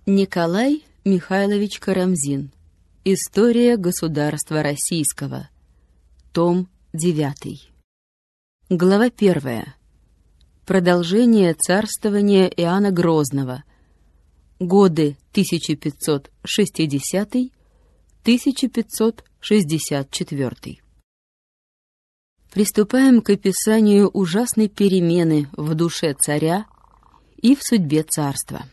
Николай Михайлович Карамзин. История государства российского. Том 9. Глава 1. Продолжение царствования Иоанна Грозного. Годы 1560-1564. Приступаем к описанию ужасной перемены в душе царя и в судьбе царства.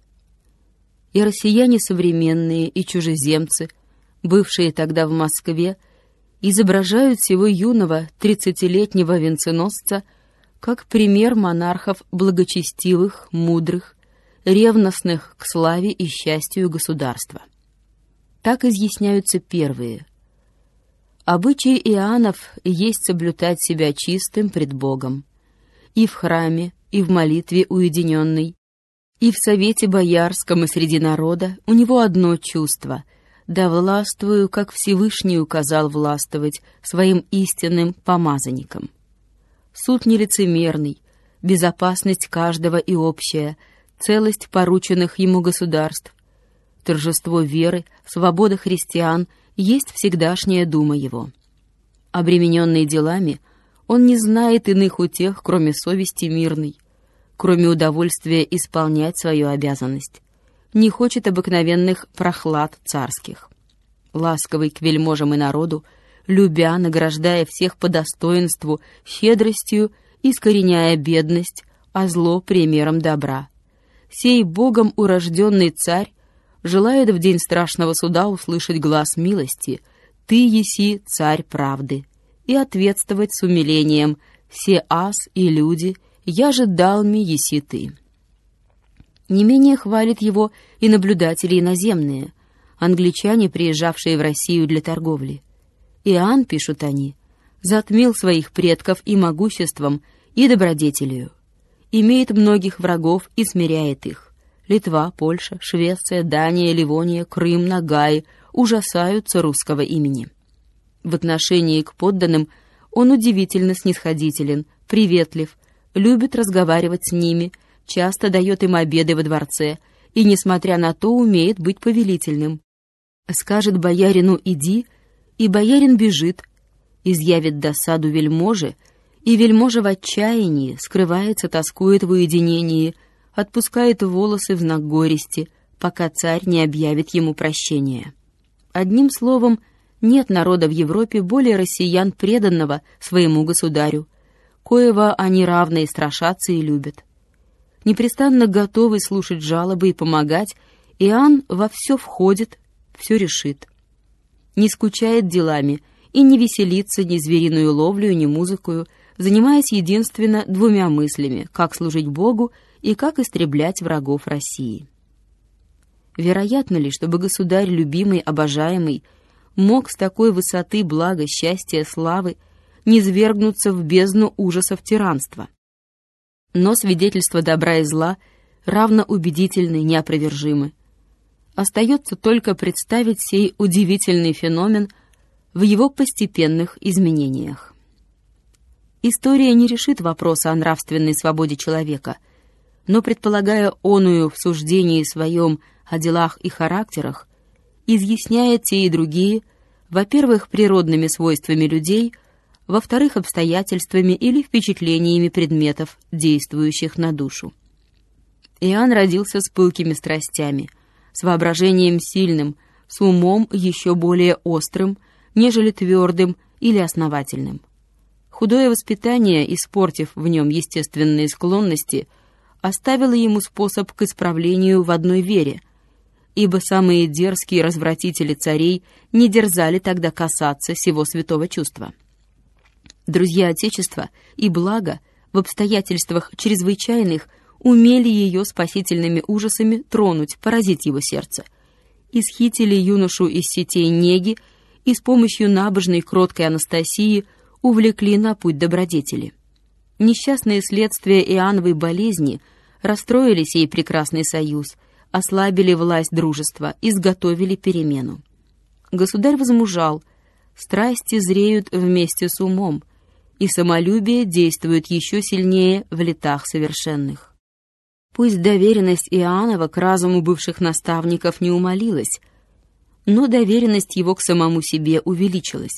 И россияне современные, и чужеземцы, бывшие тогда в Москве, изображают сего юного 30-летнего венценосца как пример монархов благочестивых, мудрых, ревностных к славе и счастью государства. Так изъясняются первые. Обычай Иоаннов есть соблюдать себя чистым пред Богом, и в храме, и в молитве уединенной, и в совете боярском, и среди народа у него одно чувство: да властвую, как Всевышний указал властвовать своим истинным помазанникам. Суд нелицемерный, безопасность каждого и общая, целость порученных ему государств, торжество веры, свобода христиан есть всегдашняя дума его. Обремененный делами, он не знает иных утех, кроме совести мирной, кроме удовольствия исполнять свою обязанность, не хочет обыкновенных прохлад царских. Ласковый к вельможам и народу, любя, награждая всех по достоинству, щедростью, искореняя бедность, а зло примером добра. Сей Богом урожденный царь желает в день страшного суда услышать глас милости: «Ты еси царь правды», и ответствовать с умилением: «Все ас и люди, я же дал ми еси ты». Не менее хвалит его и наблюдатели иноземные, англичане, приезжавшие в Россию для торговли. Иоанн, пишут они, затмил своих предков и могуществом, и добродетелью. Имеет многих врагов и смиряет их. Литва, Польша, Швеция, Дания, Ливония, Крым, Ногай ужасаются русского имени. В отношении к подданным он удивительно снисходителен, приветлив, любит разговаривать с ними, часто дает им обеды во дворце и, несмотря на то, умеет быть повелительным. Скажет боярину «иди», и боярин бежит, изъявит досаду вельможе, и вельможа в отчаянии скрывается, тоскует в уединении, отпускает волосы в знак горести, пока царь не объявит ему прощения. Одним словом, нет народа в Европе более россиян преданного своему государю, коего они равные страшатся и любят. Непрестанно готовый слушать жалобы и помогать, Иоанн во все входит, все решит. Не скучает делами и не веселится ни звериную ловлю, ни музыкою, занимаясь единственно двумя мыслями: как служить Богу и как истреблять врагов России. Вероятно ли, чтобы государь, любимый, обожаемый, мог с такой высоты блага, счастья, славы низвергнуться в бездну ужасов тиранства? Но свидетельства добра и зла равно убедительны, неопровержимы. Остается только представить сей удивительный феномен в его постепенных изменениях. История не решит вопроса о нравственной свободе человека, но, предполагая оную в суждении своем о делах и характерах, изъясняет те и другие, во-первых, природными свойствами людей, во-вторых, обстоятельствами или впечатлениями предметов, действующих на душу. Иоанн родился с пылкими страстями, с воображением сильным, с умом еще более острым, нежели твердым или основательным. Худое воспитание, испортив в нем естественные склонности, оставило ему способ к исправлению в одной вере, ибо самые дерзкие развратители царей не дерзали тогда касаться сего святого чувства. Друзья Отечества и блага в обстоятельствах чрезвычайных умели ее спасительными ужасами тронуть, поразить его сердце, исхитили юношу из сетей неги и с помощью набожной кроткой Анастасии увлекли на путь добродетели. Несчастные следствия Иоанновой болезни расстроили сей прекрасный союз, ослабили власть дружества, изготовили перемену. Государь возмужал, страсти зреют вместе с умом, и самолюбие действует еще сильнее в летах совершенных. Пусть доверенность Иоаннова к разуму бывших наставников не умалилась, но доверенность его к самому себе увеличилась.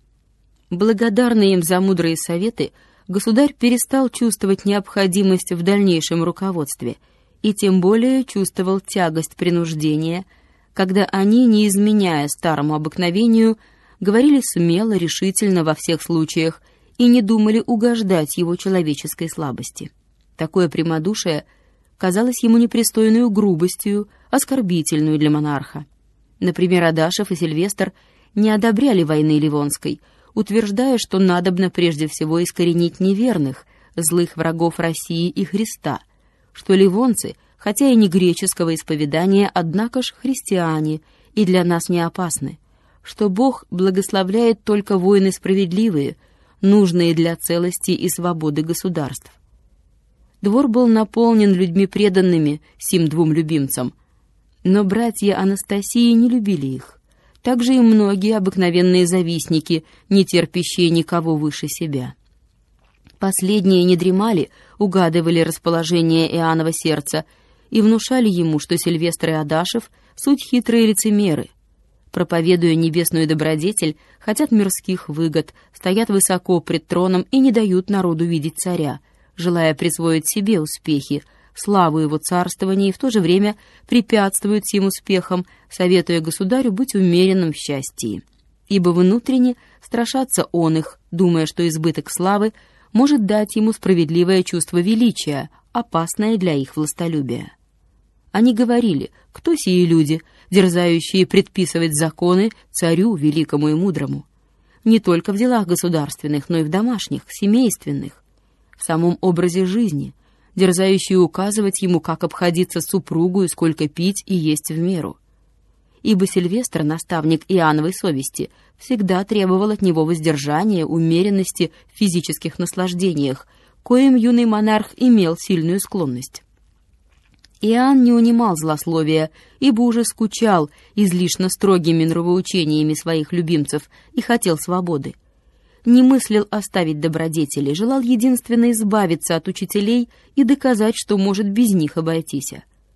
Благодарный им за мудрые советы, государь перестал чувствовать необходимость в дальнейшем руководстве и тем более чувствовал тягость принуждения, когда они, не изменяя старому обыкновению, говорили смело, решительно во всех случаях и не думали угождать его человеческой слабости. Такое прямодушие казалось ему непристойную грубостью, оскорбительную для монарха. Например, Адашев и Сильвестр не одобряли войны Ливонской, утверждая, что надобно прежде всего искоренить неверных, злых врагов России и Христа, что ливонцы, хотя и не греческого исповедания, однако ж христиане и для нас не опасны, что Бог благословляет только войны справедливые, нужные для целости и свободы государств. Двор был наполнен людьми преданными сим двум любимцам, но братья Анастасии не любили их. Также и многие обыкновенные завистники, не терпящие никого выше себя. Последние не дремали, угадывали расположение Иоаннова сердца и внушали ему, что Сильвестр и Адашев — суть хитрые лицемеры. Проповедуя небесную добродетель, хотят мирских выгод, стоят высоко пред троном и не дают народу видеть царя, желая присвоить себе успехи, славу его царствования и в то же время препятствуют сим успехам, советуя государю быть умеренным в счастье. Ибо внутренне страшатся он их, думая, что избыток славы может дать ему справедливое чувство величия, опасное для их властолюбия. Они говорили, кто сии люди, дерзающие предписывать законы царю великому и мудрому, не только в делах государственных, но и в домашних, семейственных, в самом образе жизни, дерзающие указывать ему, как обходиться с супругою, сколько пить и есть в меру. Ибо Сильвестр, наставник Иоанновой совести, всегда требовал от него воздержания, умеренности в физических наслаждениях, коим юный монарх имел сильную склонность. Иоанн не унимал злословия, ибо уже скучал излишне строгими нравоучениями своих любимцев и хотел свободы. Не мыслил оставить добродетели, желал единственно избавиться от учителей и доказать, что может без них обойтись.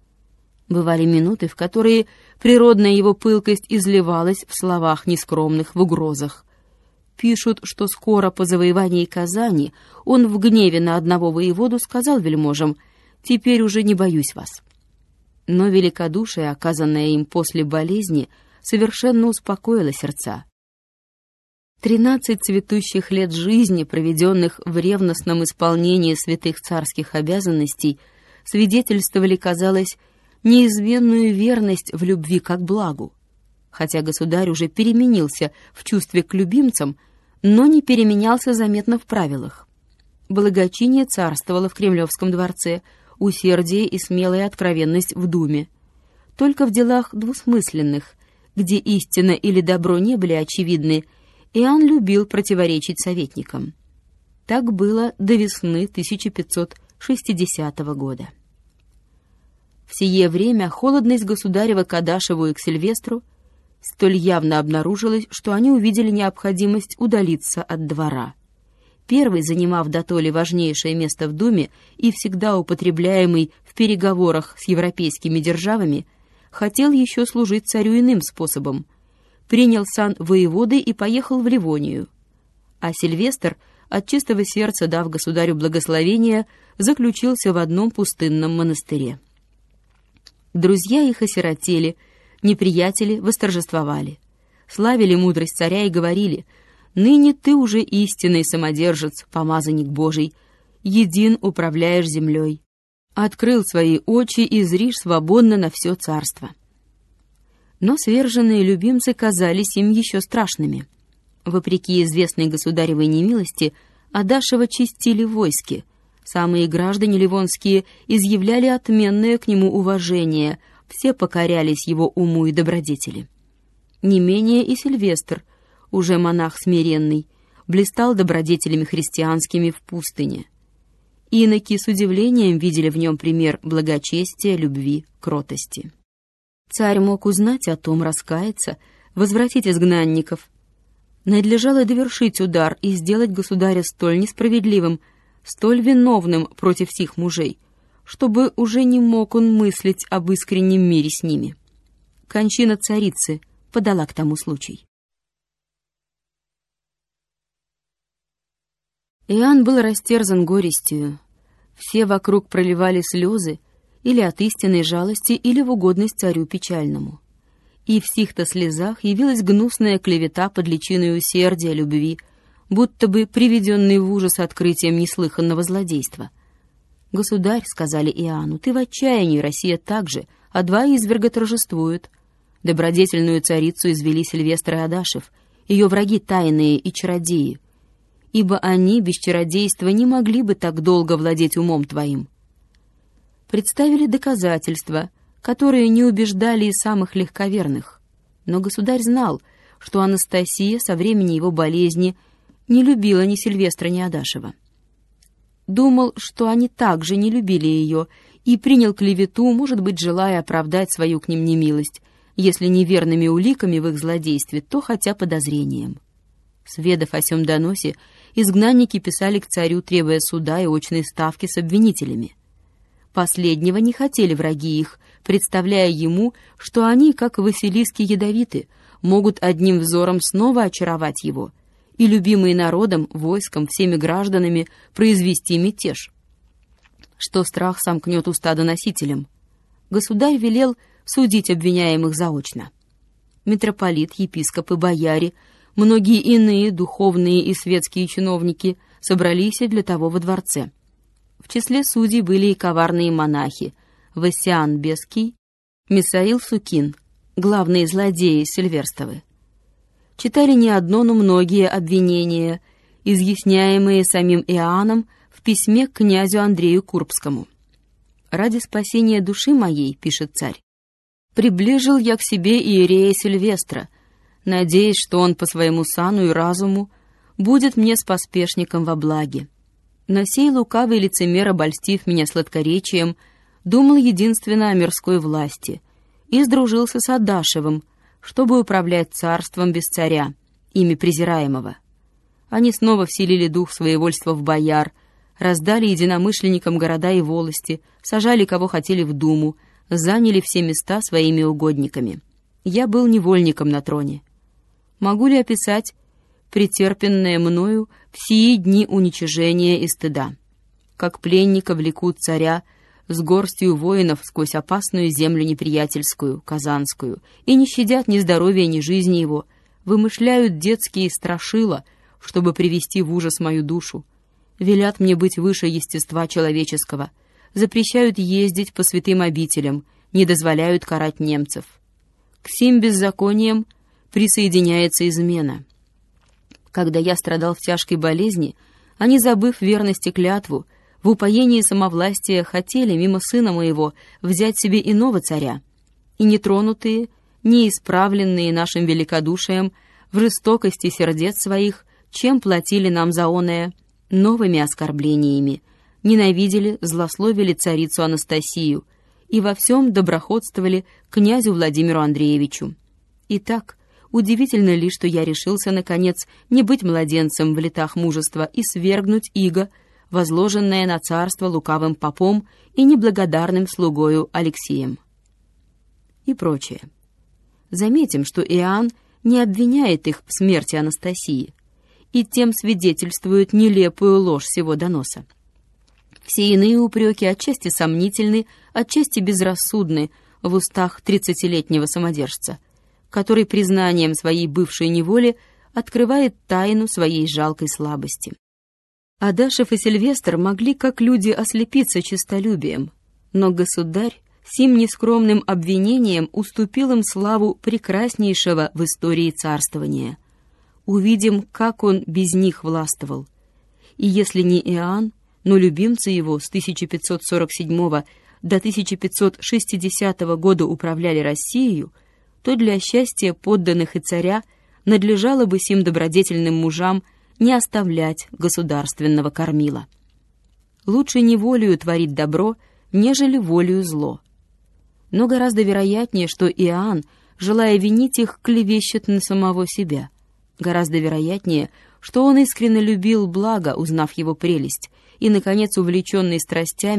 Бывали минуты, в которые природная его пылкость изливалась в словах нескромных, в угрозах. Пишут, что скоро по завоевании Казани он в гневе на одного воеводу сказал вельможам: «Теперь уже не боюсь вас». Но великодушие, оказанное им после болезни, совершенно успокоило сердца. 13 цветущих лет жизни, проведенных в ревностном исполнении святых царских обязанностей, свидетельствовали, казалось, неизменную верность в любви как благу. Хотя государь уже переменился в чувстве к любимцам, но не переменялся заметно в правилах. Благочиние царствовало в Кремлевском дворце, усердие и смелая откровенность в Думе. Только в делах двусмысленных, где истина или добро не были очевидны, Иоанн любил противоречить советникам. Так было до весны 1560 года. В сие время холодность государева к Адашеву и к Сильвестру столь явно обнаружилась, что они увидели необходимость удалиться от двора. Первый, занимав дотоле важнейшее место в Думе и всегда употребляемый в переговорах с европейскими державами, хотел еще служить царю иным способом. Принял сан воеводы и поехал в Ливонию. А Сильвестр, от чистого сердца дав государю благословение, заключился в одном пустынном монастыре. Друзья их осиротели, неприятели восторжествовали, славили мудрость царя и говорили: «Ныне ты уже истинный самодержец, помазанник Божий, един управляешь землей. Открыл свои очи и зришь свободно на все царство». Но сверженные любимцы казались им еще страшными. Вопреки известной государевой немилости, Адашева чистили в войске. Самые граждане ливонские изъявляли отменное к нему уважение, все покорялись его уму и добродетели. Не менее и Сильвестр, уже монах смиренный, блистал добродетелями христианскими в пустыне. Иноки с удивлением видели в нем пример благочестия, любви, кротости. Царь мог узнать о том, раскаяться, возвратить изгнанников. Надлежало довершить удар и сделать государя столь несправедливым, столь виновным против сих мужей, чтобы уже не мог он мыслить об искреннем мире с ними. Кончина царицы подала к тому случай. Иоанн был растерзан горестью. Все вокруг проливали слезы или от истинной жалости, или в угодность царю печальному. И в сих-то слезах явилась гнусная клевета под личиной усердия, любви, будто бы приведенный в ужас открытием неслыханного злодейства. «Государь, — сказали Иоанну, — ты в отчаянии, Россия также, а два изверга торжествуют. Добродетельную царицу извели Сильвестр и Адашев, ее враги тайные и чародеи, ибо они без чародейства не могли бы так долго владеть умом твоим». Представили доказательства, которые не убеждали и самых легковерных. Но государь знал, что Анастасия со времени его болезни не любила ни Сильвестра, ни Адашева. Думал, что они также не любили ее, и принял клевету, может быть, желая оправдать свою к ним немилость, если не верными уликами в их злодействе, то хотя подозрением. Сведав о сём доносе, изгнанники писали к царю, требуя суда и очной ставки с обвинителями. Последнего не хотели враги их, представляя ему, что они, как Василиски, ядовиты, могут одним взором снова очаровать его и, любимые народом, войском, всеми гражданами, произвести мятеж, что страх сомкнет уста доносителям. Государь велел судить обвиняемых заочно. Митрополит, епископы, бояре, многие иные духовные и светские чиновники собрались для того во дворце. В числе судей были и коварные монахи Васян Беский, Мисаил Сукин, главные злодеи Сильверстовы. Читали не одно, но многие обвинения, изъясняемые самим Иоанном в письме к князю Андрею Курбскому. «Ради спасения души моей, — пишет царь, — приближил я к себе иерея Сильвестра, надеясь, что он по своему сану и разуму будет мне споспешником во благе. Но сей лукавый лицемер, обольстив меня сладкоречием, думал единственно о мирской власти и сдружился с Адашевым, чтобы управлять царством без царя, ими презираемого. Они снова вселили дух своевольства в бояр, раздали единомышленникам города и волости, сажали кого хотели в думу, заняли все места своими угодниками. Я был невольником на троне. Могу ли описать претерпенное мною в сии дни уничижения и стыда? Как пленника влекут царя с горстью воинов сквозь опасную землю неприятельскую, казанскую, и не щадят ни здоровья, ни жизни его, вымышляют детские страшила, чтобы привести в ужас мою душу, велят мне быть выше естества человеческого, запрещают ездить по святым обителям, не дозволяют карать немцев. К сим беззакониям присоединяется измена. Когда я страдал в тяжкой болезни, они, забыв верность и клятву, в упоении самовластия хотели, мимо сына моего, взять себе иного царя, и нетронутые, неисправленные нашим великодушием, в жестокости сердец своих, чем платили нам за оное, новыми оскорблениями, ненавидели, злословили царицу Анастасию и во всем доброходствовали князю Владимиру Андреевичу. Итак, удивительно ли, что я решился, наконец, не быть младенцем в летах мужества и свергнуть иго, возложенное на царство лукавым попом и неблагодарным слугою Алексием. И прочее. Заметим, что Иоанн не обвиняет их в смерти Анастасии, и тем свидетельствует нелепую ложь сего доноса. Все иные упреки отчасти сомнительны, отчасти безрассудны в устах 30-летнего самодержца, который признанием своей бывшей неволи открывает тайну своей жалкой слабости. Адашев и Сильвестр могли, как люди, ослепиться честолюбием, но государь сим нескромным обвинением уступил им славу прекраснейшего в истории царствования. Увидим, как он без них властвовал. И если не Иоанн, но любимцы его с 1547 до 1560 года управляли Россией, то для счастья подданных и царя надлежало бы сим добродетельным мужам не оставлять государственного кормила. Лучше не волею творить добро, нежели волею зло. Но гораздо вероятнее, что Иоанн, желая винить их, клевещет на самого себя. Гораздо вероятнее, что он искренне любил благо, узнав его прелесть, и, наконец, увлеченный страстями,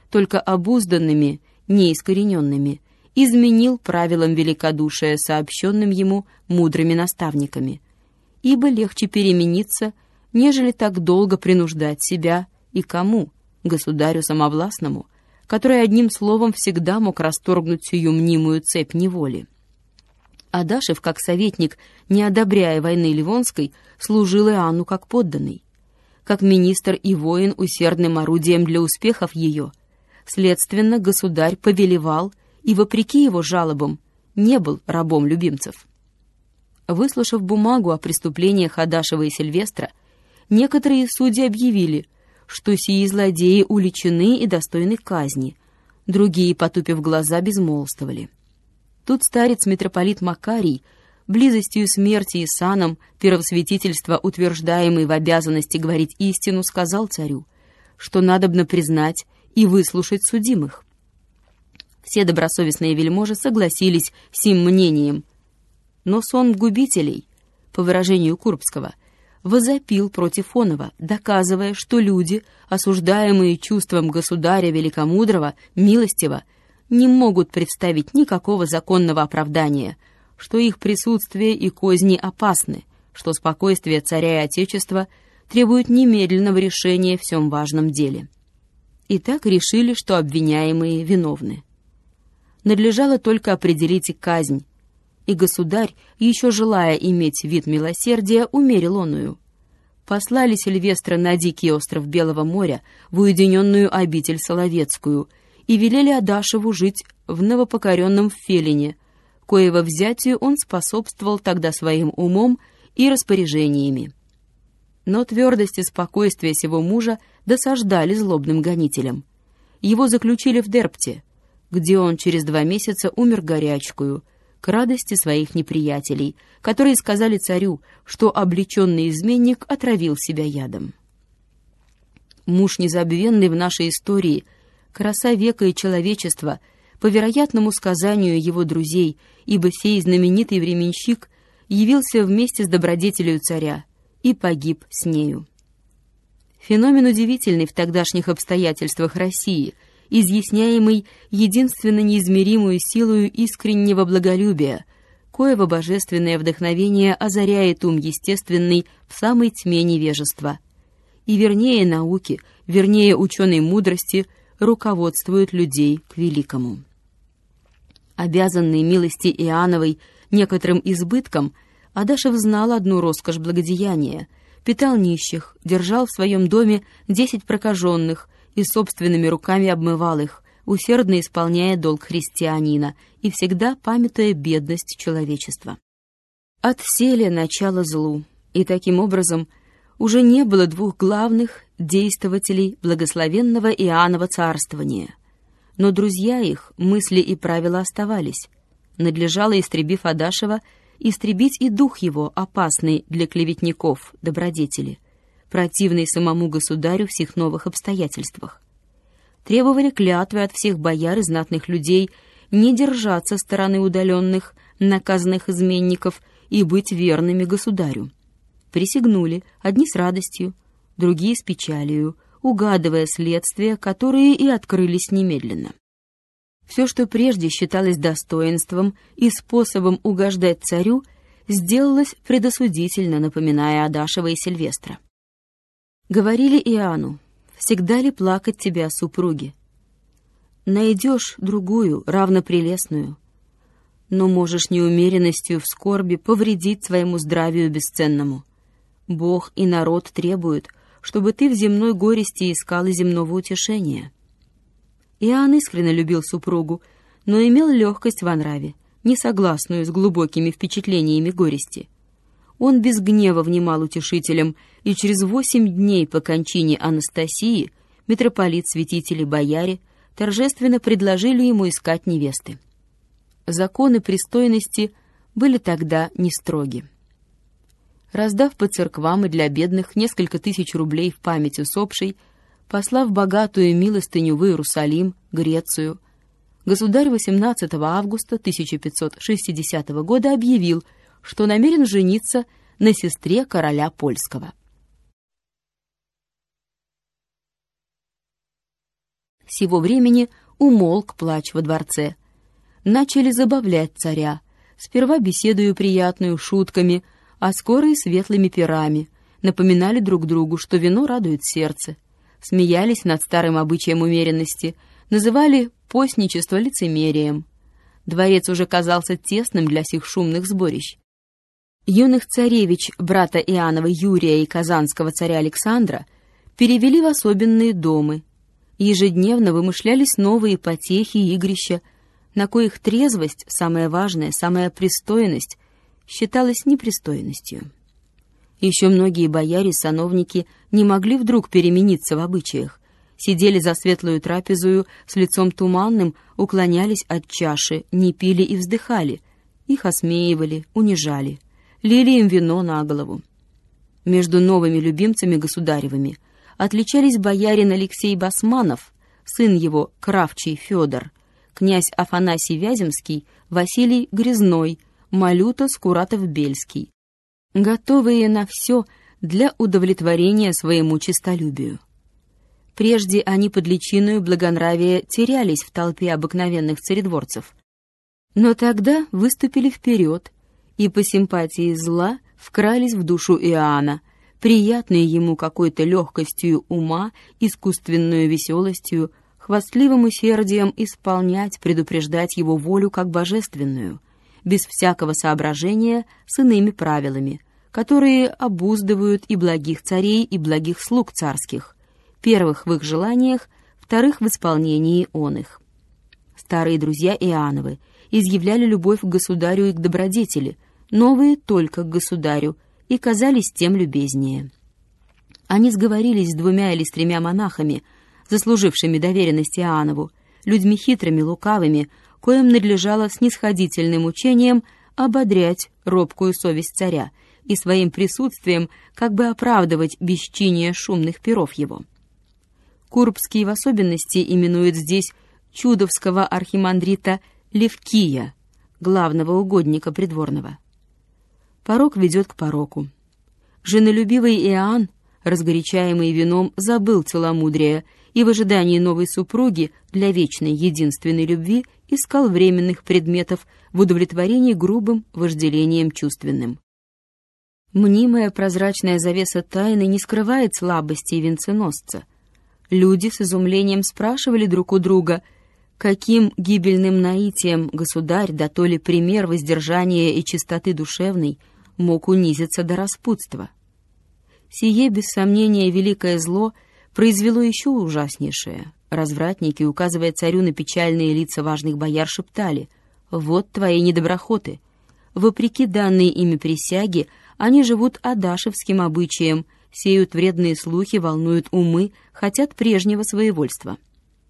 только обузданными, неискорененными, изменил правилам великодушия, сообщенным ему мудрыми наставниками, ибо легче перемениться, нежели так долго принуждать себя и кому, государю самовластному, который одним словом всегда мог расторгнуть сию мнимую цепь неволи. Адашев, как советник, не одобряя войны Ливонской, служил Иоанну как подданный, как министр и воин усердным орудием для успехов ее. Следственно, государь повелевал и, вопреки его жалобам, не был рабом любимцев. Выслушав бумагу о преступлениях Адашева и Сильвестра, некоторые судьи объявили, что сии злодеи уличены и достойны казни, другие, потупив глаза, безмолвствовали. Тут старец-митрополит Макарий, близостью смерти и саном первосвятительства, утверждаемый в обязанности говорить истину, сказал царю, что надобно признать и выслушать судимых. Все добросовестные вельможи согласились с сим мнением, но сон губителей, по выражению Курбского, возопил против оного, доказывая, что люди, осуждаемые чувством государя великомудрого, милостива, не могут представить никакого законного оправдания, что их присутствие и козни опасны, что спокойствие царя и отечества требует немедленного решения в всем важном деле. И так решили, что обвиняемые виновны. Надлежало только определить и казнь, и государь, еще желая иметь вид милосердия, умерил оную. Послали Сильвестра на дикий остров Белого моря, в уединенную обитель Соловецкую, и велели Адашеву жить в новопокоренном Фелине, коего взятию он способствовал тогда своим умом и распоряжениями. Но твердость и спокойствие сего мужа досаждали злобным гонителям. Его заключили в Дерпте, где он через 2 месяца умер горячкою, к радости своих неприятелей, которые сказали царю, что облеченный изменник отравил себя ядом. Муж незабвенный в нашей истории, краса века и человечества, по вероятному сказанию его друзей, ибо сей знаменитый временщик явился вместе с добродетелью царя и погиб с нею. Феномен удивительный в тогдашних обстоятельствах России, изъясняемый единственно неизмеримую силою искреннего благолюбия, коего божественное вдохновение озаряет ум естественный в самой тьме невежества, и вернее науки, вернее ученой мудрости руководствует людей к великому. Обязанный милости Иоанновой некоторым избытком, Адашев знал одну роскошь благодеяния, питал нищих, держал в своем доме 10 прокаженных и собственными руками обмывал их, усердно исполняя долг христианина и всегда памятуя бедность человечества. Отсели начало злу, и таким образом уже не было 2 главных действователей благословенного Иоаннова царствования. Но друзья их, мысли и правила оставались. Надлежало, истребив Адашева, истребить и дух его, опасный для клеветников, добродетели, противный самому государю в сих новых обстоятельствах. Требовали клятвы от всех бояр и знатных людей не держаться стороны удаленных, наказанных изменников и быть верными государю. Присягнули, одни с радостью, другие с печалью, угадывая следствия, которые и открылись немедленно. Все, что прежде считалось достоинством и способом угождать царю, сделалось предосудительно, напоминая Адашева и Сильвестра. Говорили Иоанну: «Всегда ли плакать тебя, супруги? Найдешь другую, равнопрелестную, но можешь неумеренностью в скорби повредить своему здравию бесценному. Бог и народ требуют, чтобы ты в земной горести искал и земного утешения». Иоанн искренне любил супругу, но имел легкость во нраве, несогласную с глубокими впечатлениями горести. Он без гнева внимал утешителям, и через 8 дней по кончине Анастасии митрополит, святители, бояре торжественно предложили ему искать невесты. Законы пристойности были тогда не строги. Раздав по церквам и для бедных несколько тысяч рублей в память усопшей, послав богатую милостыню в Иерусалим, Грецию, государь 18 августа 1560 года объявил, что намерен жениться на сестре короля польского. сего времени умолк плач во дворце. Начали забавлять царя, сперва беседою приятную, шутками, а скоро и светлыми пирами, напоминали друг другу, что вино радует сердце, смеялись над старым обычаем умеренности, называли постничество лицемерием. Дворец уже казался тесным для сих шумных сборищ. Юных царевич, брата Иоаннова Юрия и казанского царя Александра, перевели в особенные домы. Ежедневно вымышлялись новые потехи и игрища, на коих трезвость, самая важная, самая пристойность, считалась непристойностью. Еще многие бояре, сановники не могли вдруг перемениться в обычаях, сидели за светлую трапезою с лицом туманным, уклонялись от чаши, не пили и вздыхали, их осмеивали, унижали, лили им вино на голову. Между новыми любимцами государевыми отличались боярин Алексей Басманов, сын его Кравчий Федор, князь Афанасий Вяземский, Василий Грязной, Малюта Скуратов-Бельский, готовые на все для удовлетворения своему честолюбию. Прежде они под личиною благонравия терялись в толпе обыкновенных царедворцев, но тогда выступили вперед и по симпатии зла вкрались в душу Иоанна, приятной ему какой-то легкостью ума, искусственную веселостью, хвастливым усердием исполнять, предупреждать его волю как божественную, без всякого соображения с иными правилами, которые обуздывают и благих царей, и благих слуг царских, первых в их желаниях, вторых в исполнении он их. Старые друзья Иоанновы изъявляли любовь к государю и к добродетели, новые только к государю, и казались тем любезнее. Они сговорились с 2 или 3 монахами, заслужившими доверенность Иоаннову, людьми хитрыми, лукавыми, коим надлежало снисходительным учением ободрять робкую совесть царя и своим присутствием как бы оправдывать бесчиние шумных пиров его. Курбский в особенности именует здесь чудовского архимандрита Левкия, главного угодника придворного. Порок ведет к пороку. Женолюбивый Иоанн, разгорячаемый вином, забыл целомудрие и в ожидании новой супруги для вечной единственной любви искал временных предметов в удовлетворении грубым вожделением чувственным. Мнимая прозрачная завеса тайны не скрывает слабостей венценосца. Люди с изумлением спрашивали друг у друга, каким гибельным наитием государь, да то ли пример воздержания и чистоты душевной, мог унизиться до распутства. Сие, без сомнения, великое зло произвело еще ужаснейшее. Развратники, указывая царю на печальные лица важных бояр, шептали: «Вот твои недоброхоты! Вопреки данной ими присяге, они живут адашевским обычаем, сеют вредные слухи, волнуют умы, хотят прежнего своевольства».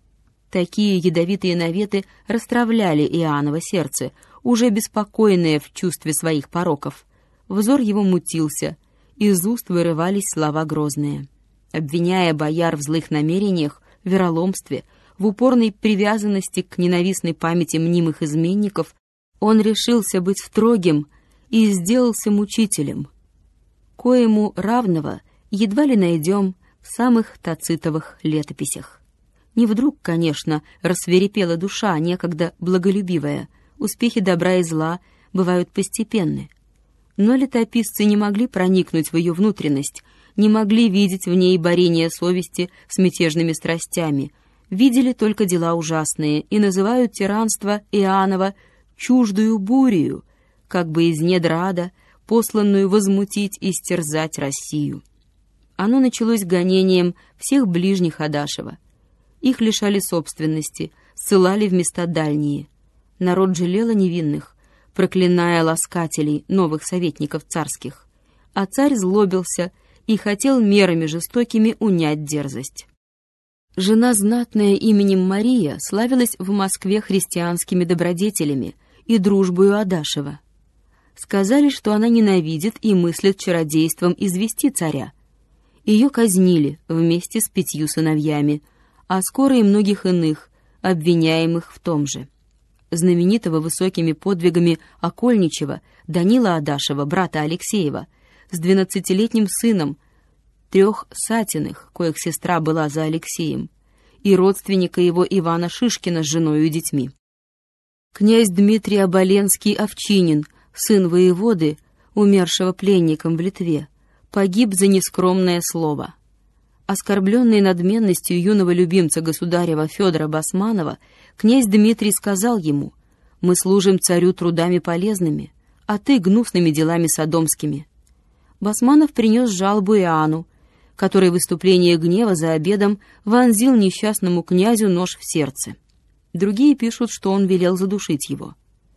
Такие ядовитые наветы расстравляли Иоанново сердце, уже беспокойное в чувстве своих пороков. Взор его мутился, из уст вырывались слова грозные. Обвиняя бояр в злых намерениях, в вероломстве, в упорной привязанности к ненавистной памяти мнимых изменников, он решился быть строгим и сделался мучителем, коему равного едва ли найдем в самых тацитовых летописях. Не вдруг, конечно, рассвирепела душа, некогда благолюбивая, успехи добра и зла бывают постепенны. Но летописцы не могли проникнуть в ее внутренность, не могли видеть в ней борение совести с мятежными страстями, видели только дела ужасные и называют тиранство Иоаннова чуждую бурею, как бы из недр ада, посланную возмутить и стерзать Россию. Оно началось гонением всех ближних Адашева. Их лишали собственности, ссылали в места дальние. Народ жалел невинных, проклиная ласкателей, новых советников царских. А царь злобился и хотел мерами жестокими унять дерзость. Жена знатная именем Мария славилась в Москве христианскими добродетелями и дружбою Адашева. Сказали, что она ненавидит и мыслит чародейством извести царя. Ее казнили вместе с 5 сыновьями, а скоро и многих иных, обвиняемых в том же. Знаменитого высокими подвигами окольничего Данила Адашева, брата Алексеева, с 12-летним сыном, 3 Сатиных, коих сестра была за Алексеем, и родственника его Ивана Шишкина с женой и детьми. Князь Дмитрий Оболенский-Овчинин, сын воеводы, умершего пленником в Литве, погиб за нескромное слово. Оскорбленный надменностью юного любимца государева Федора Басманова, князь Дмитрий сказал ему: «Мы служим царю трудами полезными, а ты гнусными делами содомскими». Басманов принес жалобу Иоанну, который в выступлении гнева за обедом вонзил несчастному князю нож в сердце. Другие пишут, что он велел задушить его.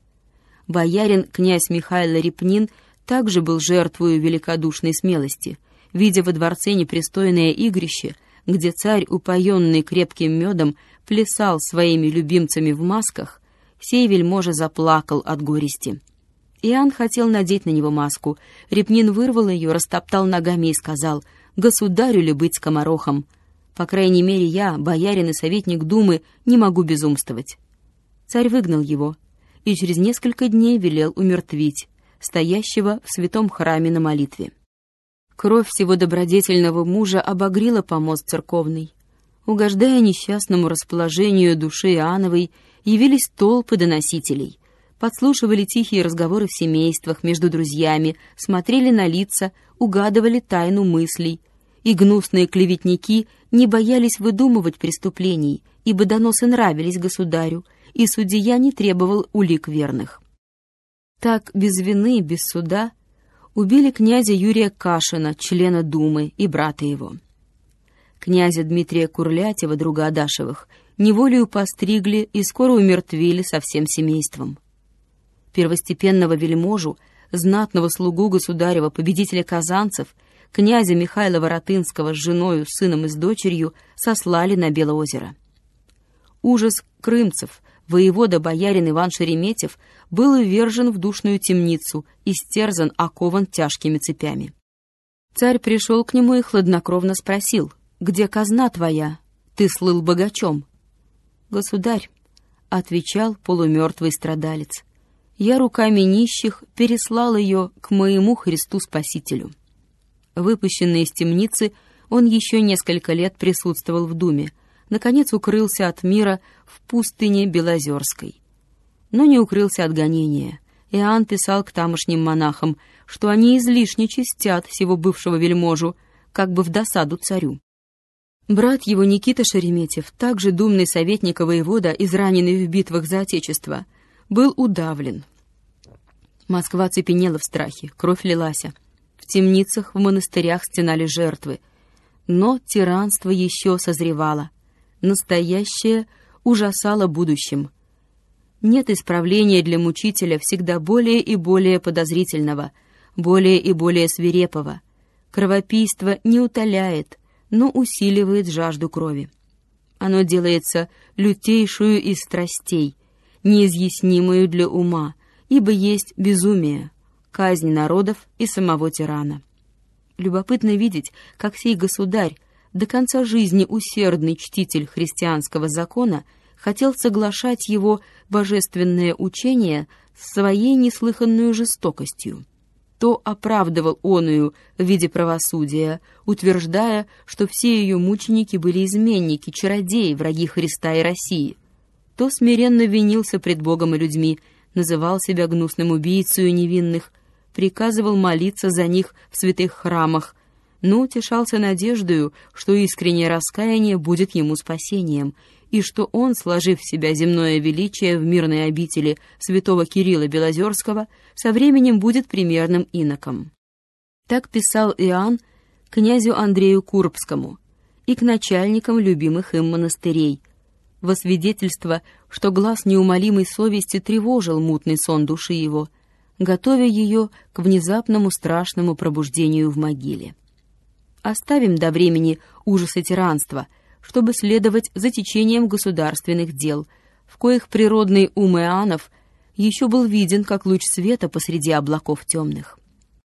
Боярин князь Михаил Репнин также был жертвою великодушной смелости, видя во дворце непристойное игрище, где царь, упоенный крепким медом, плясал своими любимцами в масках, сей вельможа заплакал от горести. Иоанн хотел надеть на него маску. Репнин вырвал ее, растоптал ногами и сказал: «Государю ли быть скоморохом? По крайней мере, я, боярин и советник думы, не могу безумствовать». Царь выгнал его и через несколько дней велел умертвить, стоящего в святом храме на молитве. Кровь всего добродетельного мужа обогрела помост церковный. Угождая несчастному расположению души Иоанновой, явились толпы доносителей, подслушивали тихие разговоры в семействах между друзьями, смотрели на лица, угадывали тайну мыслей, и гнусные клеветники не боялись выдумывать преступлений, ибо доносы нравились государю, и судья не требовал улик верных. Так, без вины, без суда, убили князя Юрия Кашина, члена Думы, и брата его. Князя Дмитрия Курлятьева, друга Адашевых, неволею постригли и скоро умертвили со всем семейством. Первостепенного вельможу, знатного слугу государева, победителя казанцев, князя Михаила Воротынского с женою, сыном и с дочерью сослали на Белоозеро. Ужас крымцев, воевода-боярин Иван Шереметьев, был увержен в душную темницу, истерзан, окован тяжкими цепями. Царь пришел к нему и хладнокровно спросил: «Где казна твоя? Ты слыл богачом». «Государь», — отвечал полумертвый страдалец, — «я руками нищих переслал ее к моему Христу Спасителю». Выпущенный из темницы, он еще несколько лет присутствовал в Думе, наконец укрылся от мира в пустыне Белозерской. Но не укрылся от гонения. Иоанн писал к тамошним монахам, что они излишне честят сего бывшего вельможу, как бы в досаду царю. Брат его Никита Шереметьев, также думный советник воевода, израненный в битвах за Отечество, был удавлен. Москва цепенела в страхе, кровь лилась. В темницах, в монастырях стенали жертвы. Но тиранство еще созревало. Настоящее ужасало будущим. Нет исправления для мучителя всегда более и более подозрительного, более и более свирепого. Кровопийство не утоляет, но усиливает жажду крови. Оно делается лютейшую из страстей, неизъяснимую для ума, ибо есть безумие, казнь народов и самого тирана. Любопытно видеть, как сей государь, до конца жизни усердный чтитель христианского закона, хотел соглашать его божественное учение с своей неслыханной жестокостью. То оправдывал оную в виде правосудия, утверждая, что все ее мученики были изменники, чародеи, враги Христа и России, то смиренно винился пред Богом и людьми, называл себя гнусным убийцей невинных, приказывал молиться за них в святых храмах, но утешался надеждою, что искреннее раскаяние будет ему спасением, и что он, сложив в себя земное величие в мирной обители святого Кирилла Белозерского, со временем будет примерным иноком. Так писал Иоанн князю Андрею Курбскому и к начальникам любимых им монастырей, во свидетельство, что глаз неумолимой совести тревожил мутный сон души его, готовя ее к внезапному страшному пробуждению в могиле. Оставим до времени ужасы тиранства, чтобы следовать за течением государственных дел, в коих природный ум Иоаннов еще был виден, как луч света посреди облаков темных.